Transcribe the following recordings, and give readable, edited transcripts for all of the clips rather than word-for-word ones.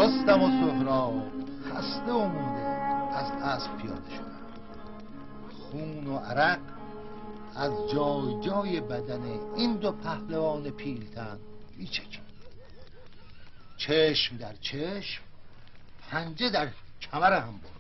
رستم و سهراب خسته و مونده از اسب پیاده شدن. خون و عرق از جای جای بدن این دو پهلوان پیلتن میچکید. چشم در چشم، پنجه در کمر هم بردن.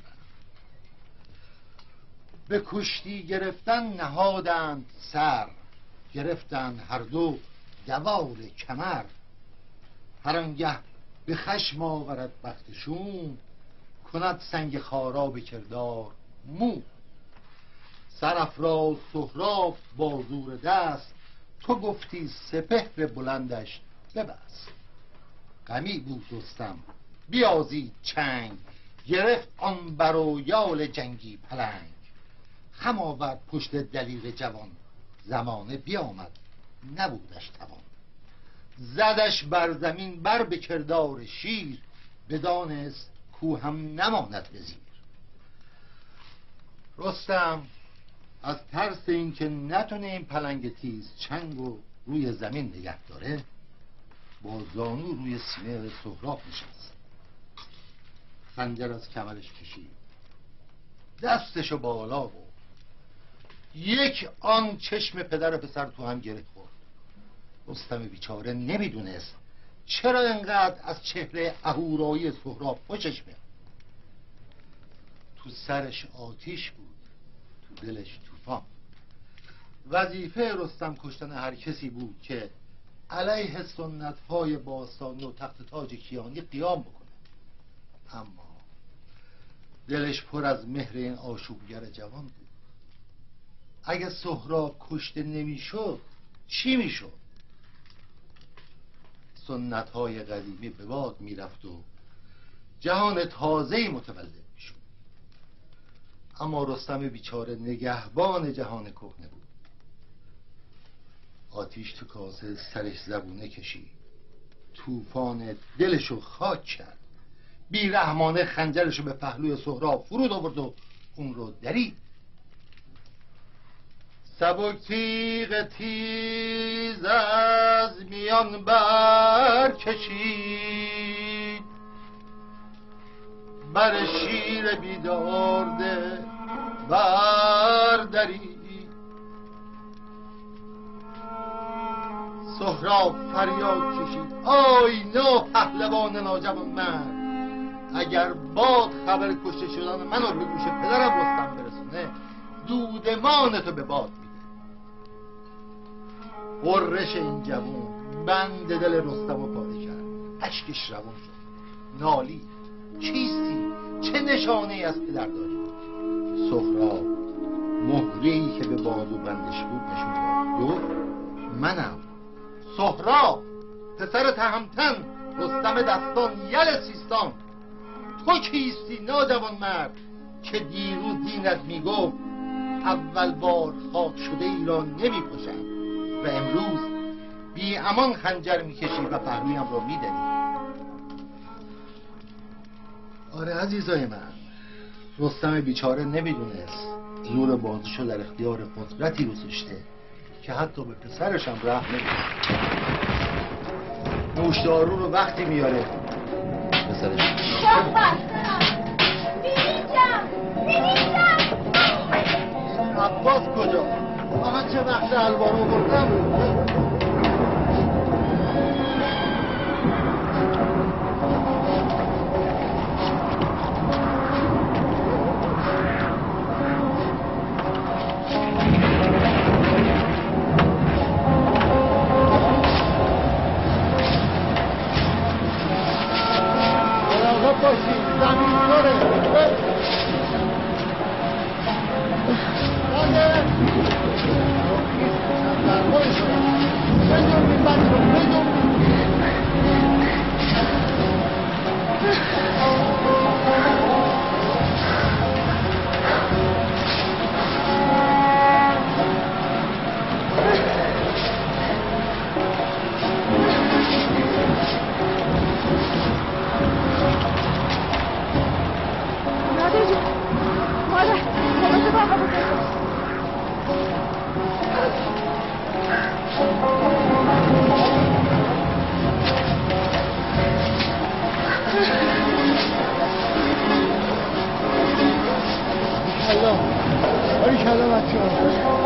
به کشتی گرفتن نهادند سر، گرفتند هر دو دوال کمر. هر آنگه به خشم آورد بختشون، کند سنگ خارا به کردار مو. سرافراز سهراب با زور دست، تو گفتی سپهر بلندش ببست. غمی بود رستم بیازید چنگ، گرفت آن بر و یال جنگی پلنگ. خم آورد پشت دلیر جوان، زمانه بیامد نبودش توان. زدش بر زمین بر به کردار شیر، بدانست کو هم نماند به زیر. رستم از ترس اینکه نتونه این پلنگ تیز چنگ و روی زمین نگه داره، با زانو روی سینه سهراب نشست. خنجر از کمرش کشید، دستشو بالا برد. یک آن چشم پدر و پسر تو هم گره خورد. رستم بیچاره نمیدونست چرا اینقدر از چهره اهورایی سهراب خوشش میاد. تو سرش آتیش بود، تو دلش طوفان. وظیفه رستم کشتن هر کسی بود که علیه سنت‌های باستانی و تخت تاج کیانی قیام بکنه. اما دلش پر از مهر این آشوبگر جوان بود. اگه سهراب کشته نمیشد چی میشد؟ سنت‌های قدیمی به باد میرفت و جهان تازه‌ای متولد میشد. اما رستم بیچاره نگهبان جهان کهنه بود. آتیش تو کاسه سرش زبونه کشید، طوفان دلشو خاک کرد. بیرحمانه خنجرشو به پهلوی سهراب فرود آورد و اون رو درید. سبک تیغ تیز از میان بر کشید، بر شیر بیدارده بردرید. سهراب فریاد کشید آی ناپهلوان ناجوان مرد، اگر باد خبر کشته شدن منو به گوش پدرم رستم برسونه، دودمانتو به باد میده. غرش این جوون بند دل رستم رو پاره کرد. اشکش روان شد، نالی چیستی، چه نشانه از پدر داری؟ سهراب مهره‌ای که به بازو بندش بود نشون داد. منم سهراب پسر تهمتن، رستم دستان، یل سیستان. تو کیستی ناجوان مرد که دیروز دینت میگفت اول بار خاک شده ای را نمی کشم و امروز بی امان خنجر میکشی و پهلویم را میدنی؟ آره عزیزای من، رستم بیچاره نمیدونست زور بازشو در اختیار قدرتی گذاشته که حتی به پسرش هم رحم نمیکنه. نوشدارو رو وقتی میاره پسرش عباس کجا؟ آها چه وقت حلوا رو بردم. مراقب باشید، زمین داره. باریکلا باریکلا بچه‌ها.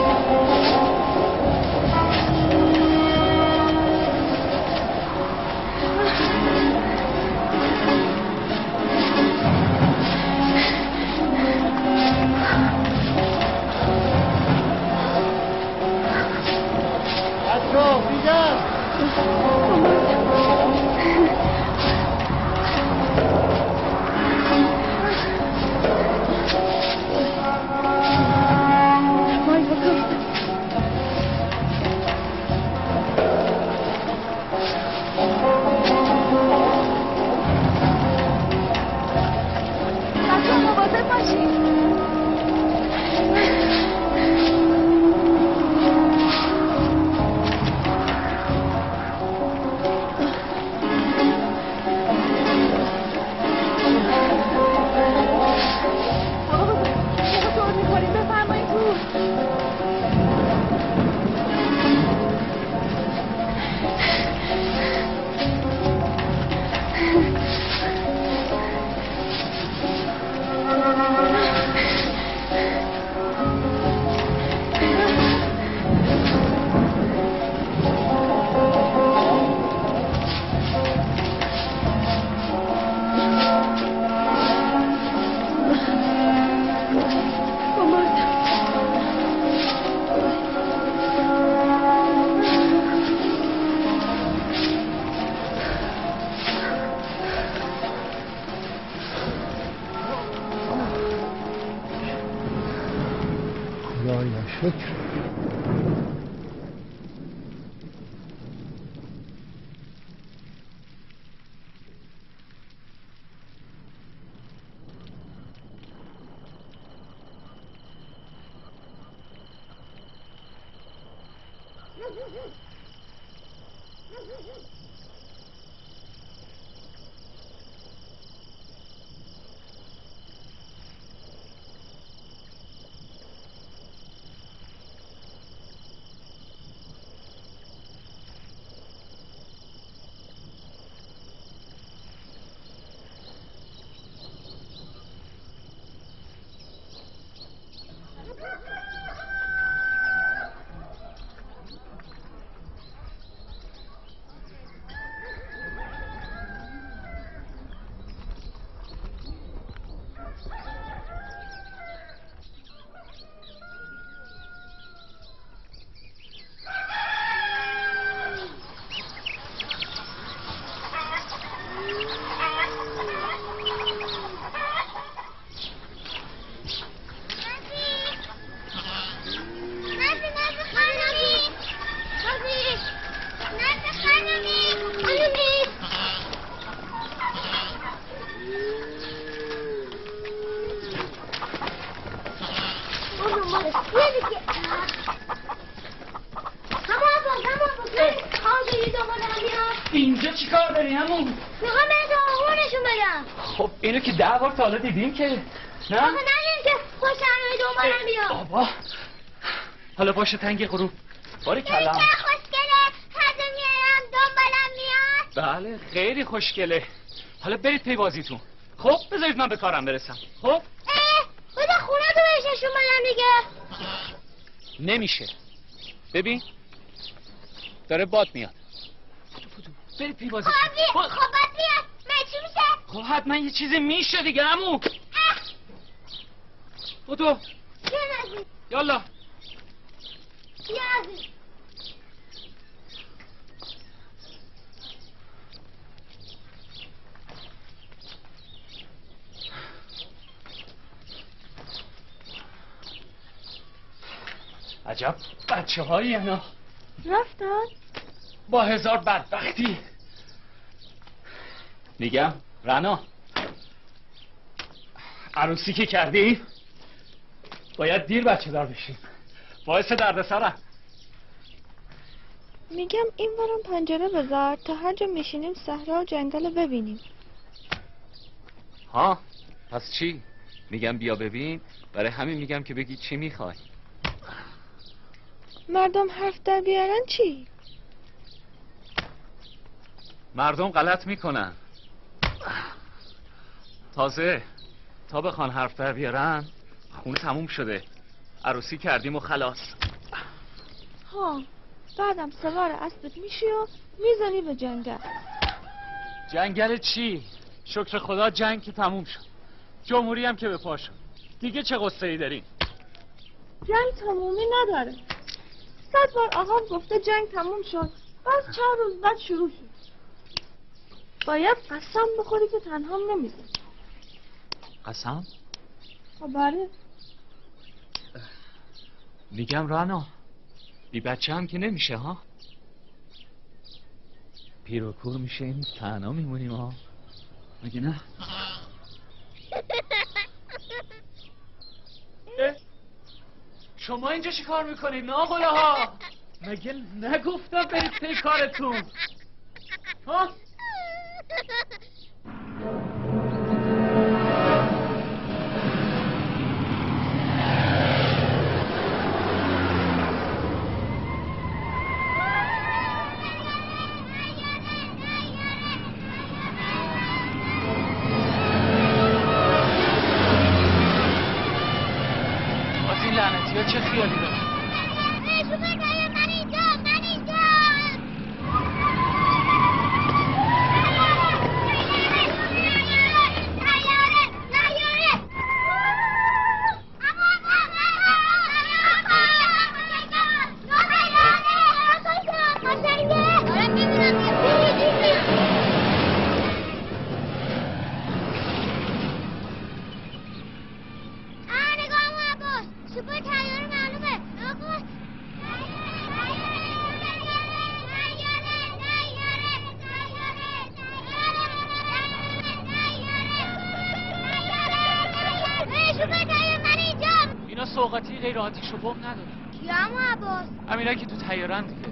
اینجا چی کار داری همون؟ میخوام برای تو آهو نشون بدم. خب اینو که 10 بار تا حالا دیدیم که نه؟ آخه ندیم که خوشنمه دنبالم بیا. بابا حالا باشه تنگ غروب باری کلم که خوشگله هزه میارم دنبالم میاد. بله خیلی خوشگله. حالا برید پی بازیتون. خب بذارید من به کارم برسم. خب بده خونه تو بهش نشون بدم دیگه. نمیشه. ببین داره باد میاد. برید پی بازی. خب باد میاد. من چی میشه؟ خب حتما یه چیزی میشه دیگه عمو. بودو یالا یازی عجب بچه هایی اینا رفتن؟ با هزار بدبختی. میگم رنا عروسی که کردی باید دیر بچه دار بشیم. باعث دردسره. میگم این برم پنجره بذار تا هر جا میشینیم صحرا و جنگل رو ببینیم. ها پس چی؟ میگم بیا ببین. برای همین میگم که بگی چی میخوای. مردم حرف در بیارن چی؟ مردم غلط میکنن. تازه تا بخوان حرف در بیارن خونه تموم شده، عروسی کردیم و خلاص. ها بعدم سوار اسبت میشی و میزنی به جنگل. جنگل چی؟ شکر خدا جنگ که تموم شد، جمهوری هم که به پا شد. دیگه چه قصه ای داریم؟ جنگ تمومی نداره. 100 بار آقام گفته جنگ تموم شد، بس چند روز بعد شروع شد. باید قسم بخوری که تنهام نمیزی. قسم؟ بله. میگم رانا، بی بچه هم که نمیشه ها. پیر و کور میشیم، تنها میمونیم ها، مگه نه؟ شما اینجا چی کار میکنید ناقله ها؟ مگه نگفتم برید پی کارتون ها؟ لعنتی ها چه خیالی داره؟ من اینجا اینا سوغاتی غیر آتیش و بمب نداره. کیا عمو عباس؟ همینا که تو طیاره‌ن دیگه.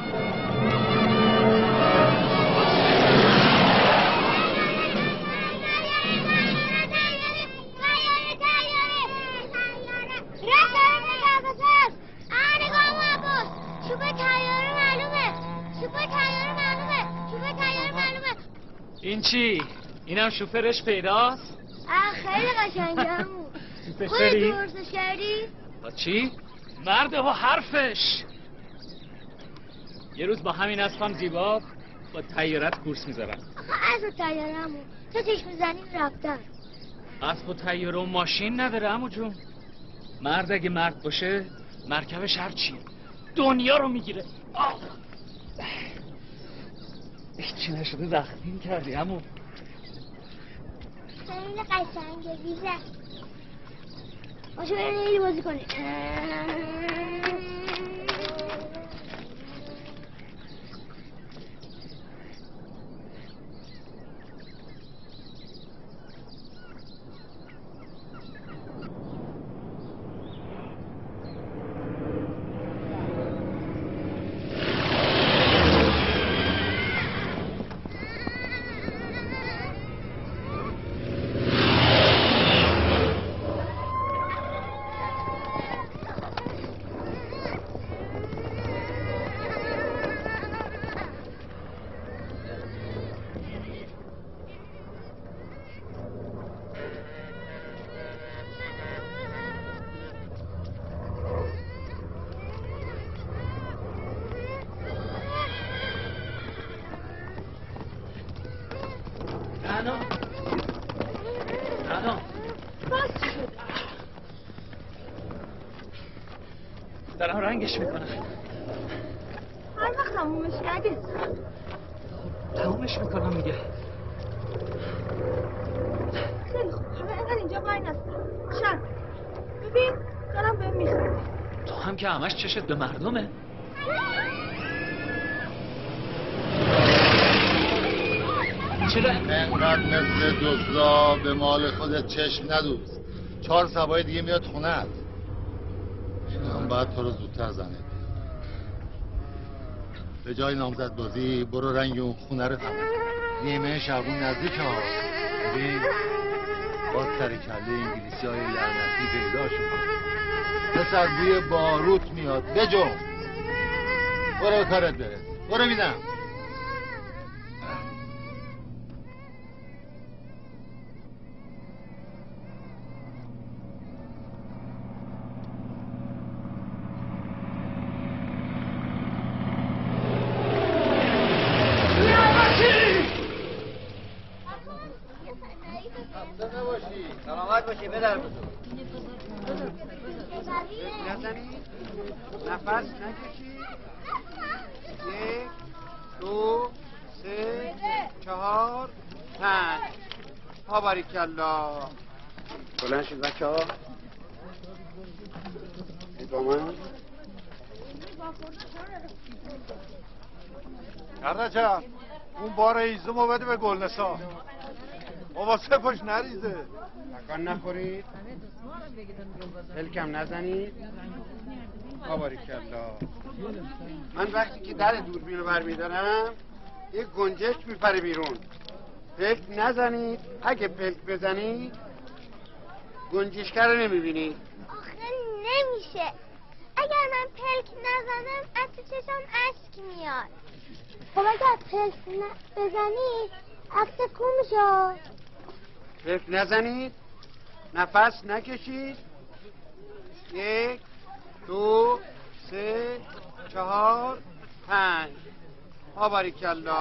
این چی؟ اینم شوفرش پیداست؟ خیلی قشنگه عمو. خودت بسری؟ درستش کردی؟ با چی؟ مرده و حرفش. یه روز با همین اسبم زیبا با طیارت کورس میذارم. آخه از طیاره عمو تو چشم میزنیم رفتن. اسب و طیاره و ماشین نداره عمو جون. مرد اگه مرد باشه مرکبش هر چی دنیا رو میگیره. هیچی نشده زخمی کردی عمو. خیلی قشنگه بیزه. باشه بریم یه بازی کنیم. دارم رنگش میکنم. هر وقت تمومش کردی؟ تمومش میکنم دیگه. خیلی خوب حالا اینقدر اینجا وای نسته شد ببین دارم بهم میخوام. تو هم که همش چشت به مردمه. چرا؟ انقدر مثل دزدا به مال خودت چشم ندوز. 4 سوای دیگه میاد خونت. هم باید تو رو زودتر زنه. به جای نامزد بازی برو رنگ اون خونه رو تمام. نیمه شبون نزدیک ها. ببین باز سر کله انگلیسی های لعنتی پیدا شد. پسر بوی باروت میاد. بجو برو کارت بره. برو میدم. بدر نزنید نفس نکشید 1 2 3 4 5 ها باریکالله بلند شید بچه ها ادامه کردچم اون بار ایزومو بده به گلنسا بابا سپاش نریزه تکان نخورید هلکم نزنید ها باریکالله من وقتی که در دوربین رو برمیدارم یک گنجشک میپره بیرون پلک نزنید اگه پلک بزنید گنجشکه رو نمیبینید آخه نمیشه اگر من پلک نزنم از تو چشم اشک میاد خب اگر پلک بزنی عکس کو میشه پلک نزنید نفس نکشید 1 2 3 4 5 ها باریکالله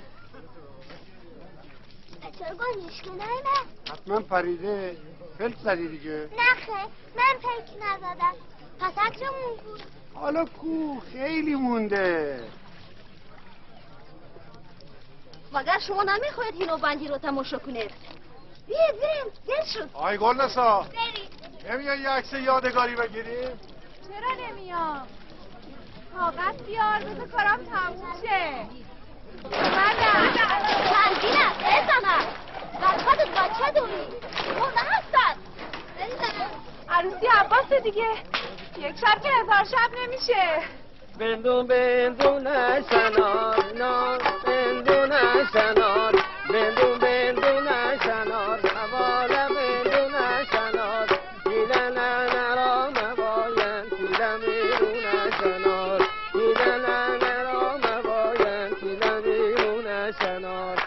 چرا گنجشک نایمه حتما پریده پلک زدی دیگه نخه من پلک نزدم پس عکسمون بود حالا کو خیلی مونده مگر شما نمیخواید هینو بندی رو تماشا کنید بریم دل شد آی گلنسا بریم نمیای یه عکس یادگاری بگیریم چرا نمیام طاقت بیار بذار کارم تموم شه ترگیرم بزنم خودت بچه دوری خونه هستن عروسی عباس دیگه یک شب که 1000 شب نمیشه بندون بندون شنار نار بندون شنار بندون بندون شنار حواله بندون شنار دیده نرام باین دیده میرون شنار دیده نرام باین دیده میرون شنار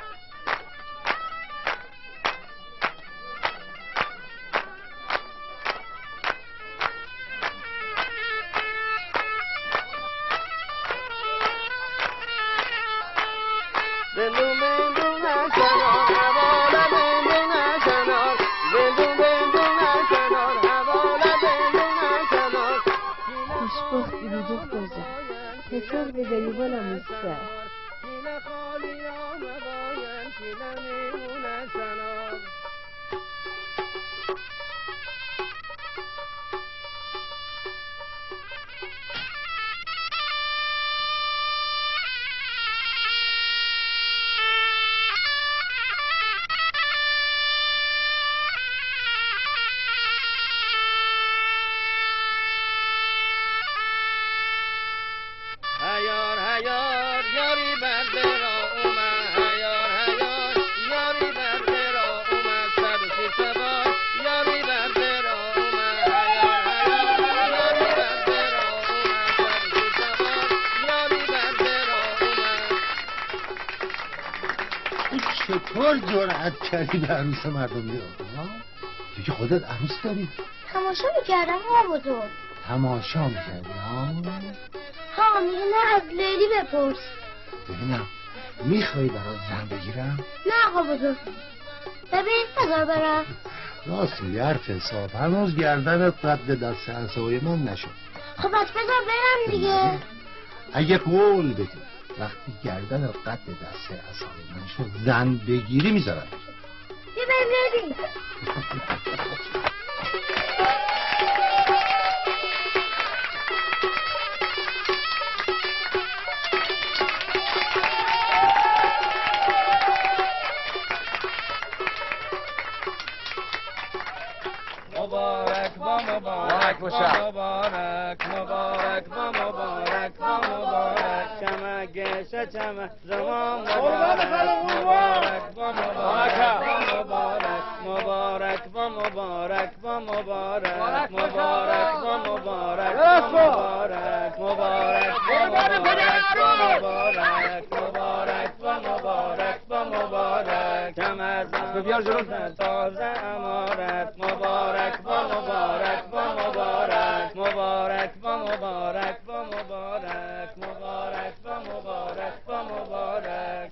بندون بندون شنار حواله بندون شنار بندون بندون شنار حواله بندون شنار خوشبختی بی دختر جان پسر به دریبانم نیسته دیل خالی آمداین دیل میمونه شنار هیار هیار یاری بنده را اومد هیار هیار یاری بنده را اومد 130 سوار یاری بنده را اومد هیار هیار یاری بنده را اومد 130 سوار یاری بنده را اومد تو چطور جرأت کردی به عروس مردم بیای؟ تو که خودت عروس داری تماشا میکردم ها بزرگ تماشا میکردی ها؟ ها میگه نه از لیلی بپرس ببینم میخوایی برات زن بگیرم؟ نه آقا بزرگ ببین بذار برم راست میگی حرف حساب هنوز گردنت قد دست عصای من نشد خب بس بذار برم دیگه اگه قول بدی وقتی گردنت قد دست عصای من شد زن بگیری میذارم بیا بریم لیلی مبارک با مبارک با مبارک مبارک با مبارک با مبارک چمک گشه چمک زمان مبارک با مبارک با مبارک مبارک با مبارک با مبارک مبارک با مبارک با مبارک مبارک با مبارک مبارک با مبارک با مبارک چمک بیار جلو تازه امارت مبارک با مبارک با مبارک مبارک با مبارک با مبارک مبارک با مبارک با مبارک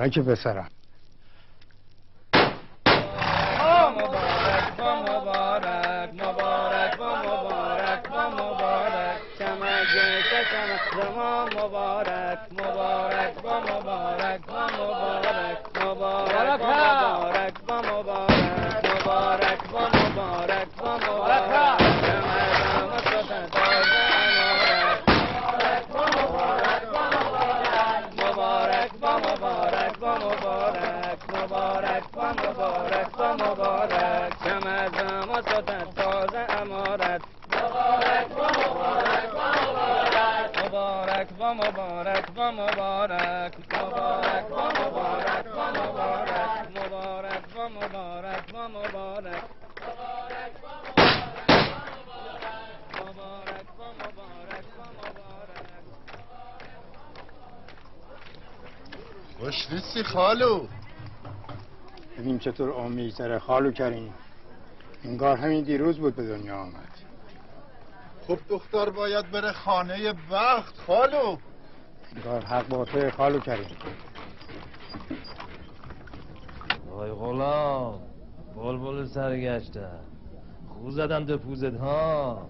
مبارک پسرم. مبارک با مبارک مبارک با مبارک با مبارک چمک زمان مبارک مبارک با مبارک با مبارک مبارک با مبارک مبارک با مبارک با مبارک مبارک کم از ما شدن تازه امارت مبارک با مبارک با مبارک مبارک با مبارک با مبارک مبارک با مبارک با مبارک مبارک با مبارک با مبارک مبارک با مبارک با مبارک با مبارک. خوش نیستی خالو؟ ببین چطور آمیزتره خالو کریم. انگار همین دیروز بود به دنیا آمد. خب دختر باید بره خانه بخت خالو. انگار حق با توی خالو کریم. وای غلام بلبل سرگشته خو زدم دو پوزت ها.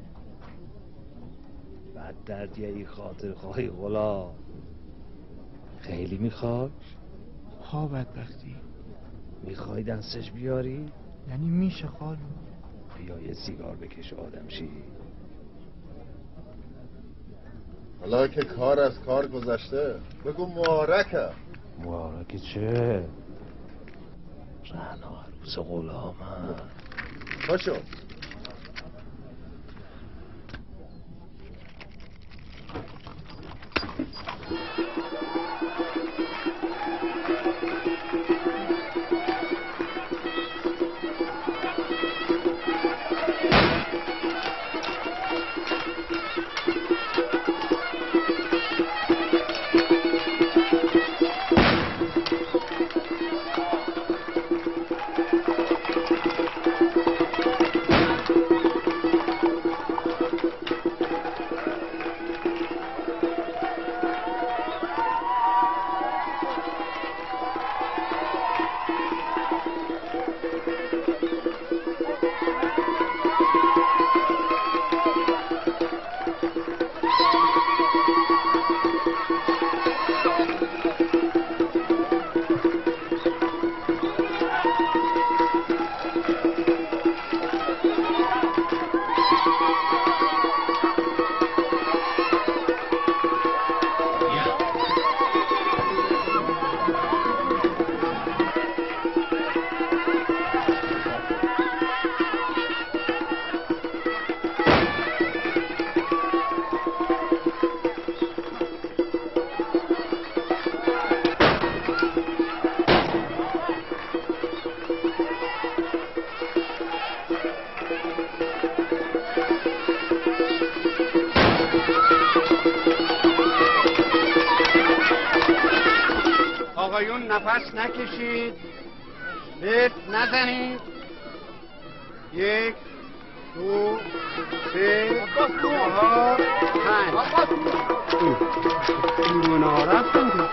بعد دردیه ای خاطر خواهی غلام. خیلی میخوای؟ ها بدبختی. میخوای دستش بیاری؟ یعنی میشه خالو؟ بیا یه سیگار بکش آدم شی. حالا که کار از کار گذشته بگو مبارکه. مبارک چه؟ رهنا عروس غلامم. باشو. آقایون نفس نکشید، لیت نزنید. 1 2 3 4 5 این رفتم که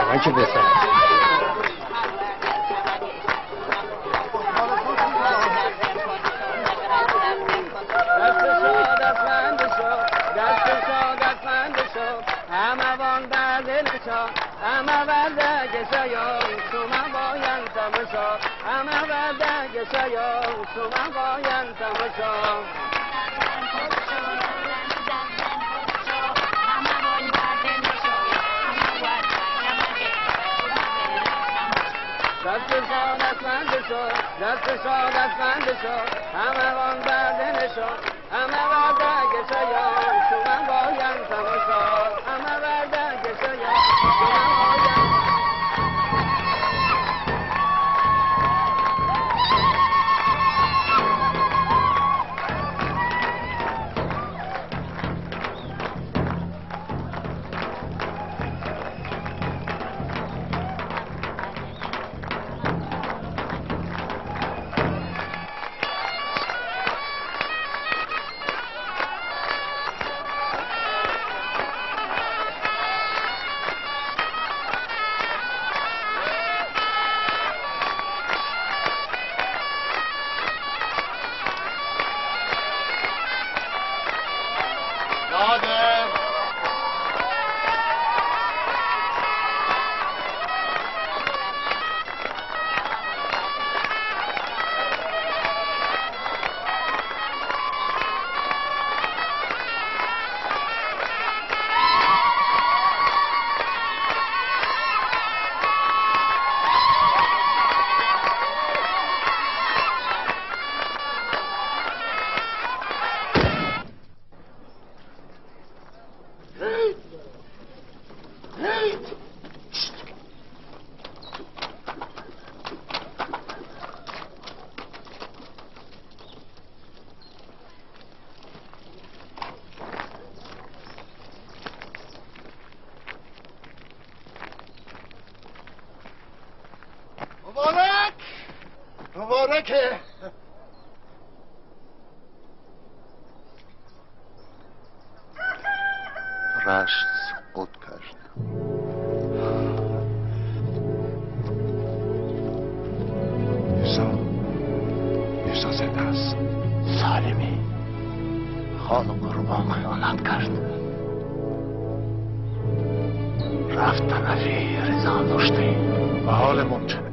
الان که بسن مبارکه. رشت سقوط کرد. میرزا زنده است. سالمی خان و قربان خیانت کرد. رفت طرفی رضا داشتی و حال ممکنه.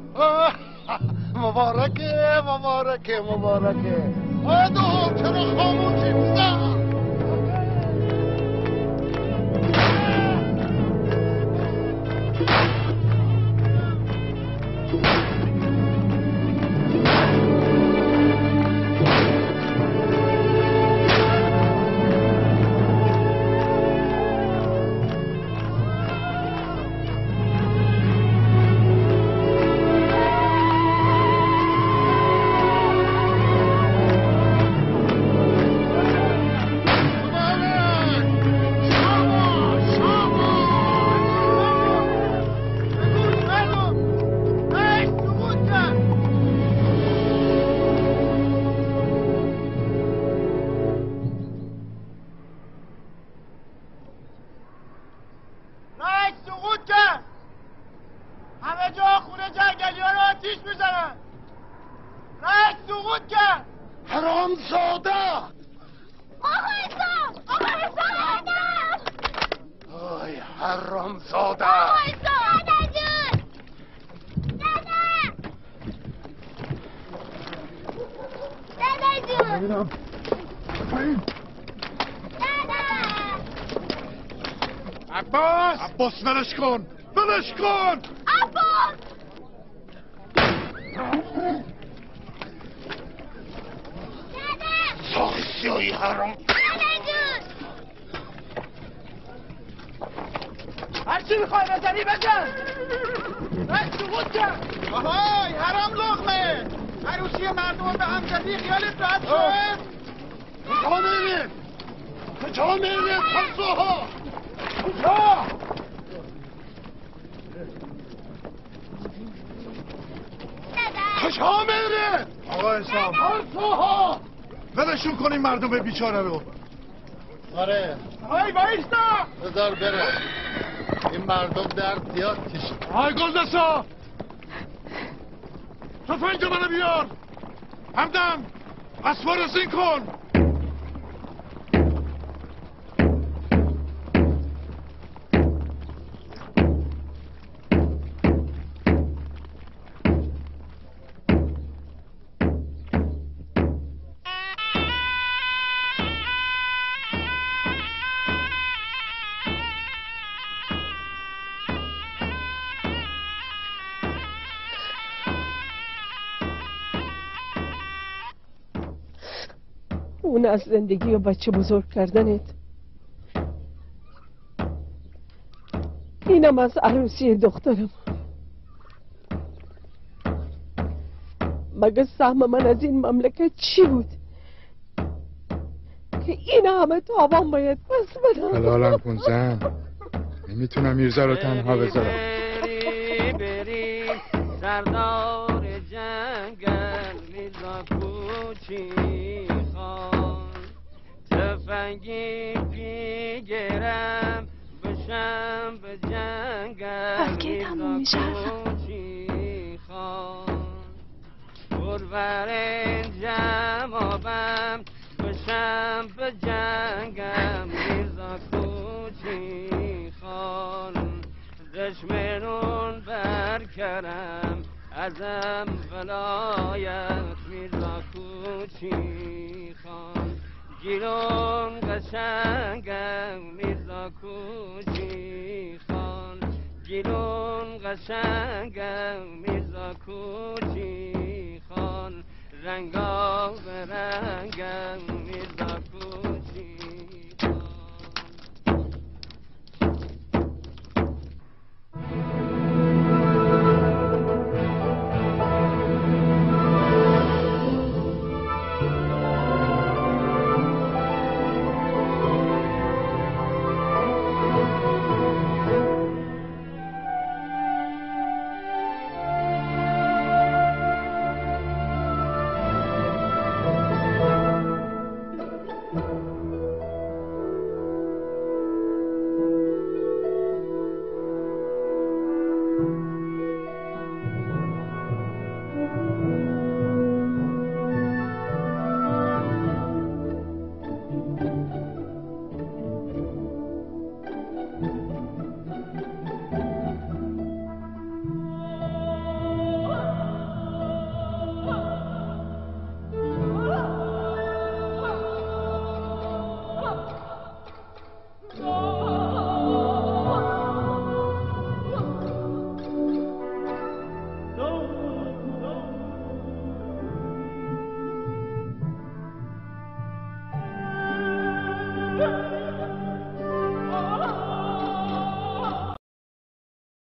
مبارکه مبارکه مبارکه. آدو چرا خاموشی بزن؟ عباس ولش کن ولش کن. عباس ساخسیایی حرام. هرچی میخوای بزنی بزن. رشت سقوط کرد. آهای حرام لغمه. عروسی مردم به هم زدی خیالت راحت شد. کجا میرید؟ کجا میرید خمسوها؟ کجا؟ کجا میرید؟ آقا اسلام خمسوها ولشون کنیم مردم بیچاره رو. آره آی بایستا. بذار بره. این مردم درد زیاد کشید. آی گلدستا تفنگ منو بیار. همدم اسبا رو زین کن. اون از زندگی و بچه بزرگ کردنت، اینم از عروسی دخترم. مگه سهم من از این مملکت چی بود که این همه تاوان باید پس بدم؟ حلالم کن زن، نمیتونم میرزا رو تنها بذارم. بری سردار جنگل میرزا کوچی خان، تفنگی بگیرم بشم به جنگل میرزا کوچی خان، برورین جمابم بشم به جنگم میرزا کوچی خان، دشمنون برکرم ازم ولایت میرزا کوچی خان، گیلون قشنگم میرزا کوچی خان، گیلون قشنگم میرزا کوچی خان، رنگا به رنگم میرزا کوچی خان. thank you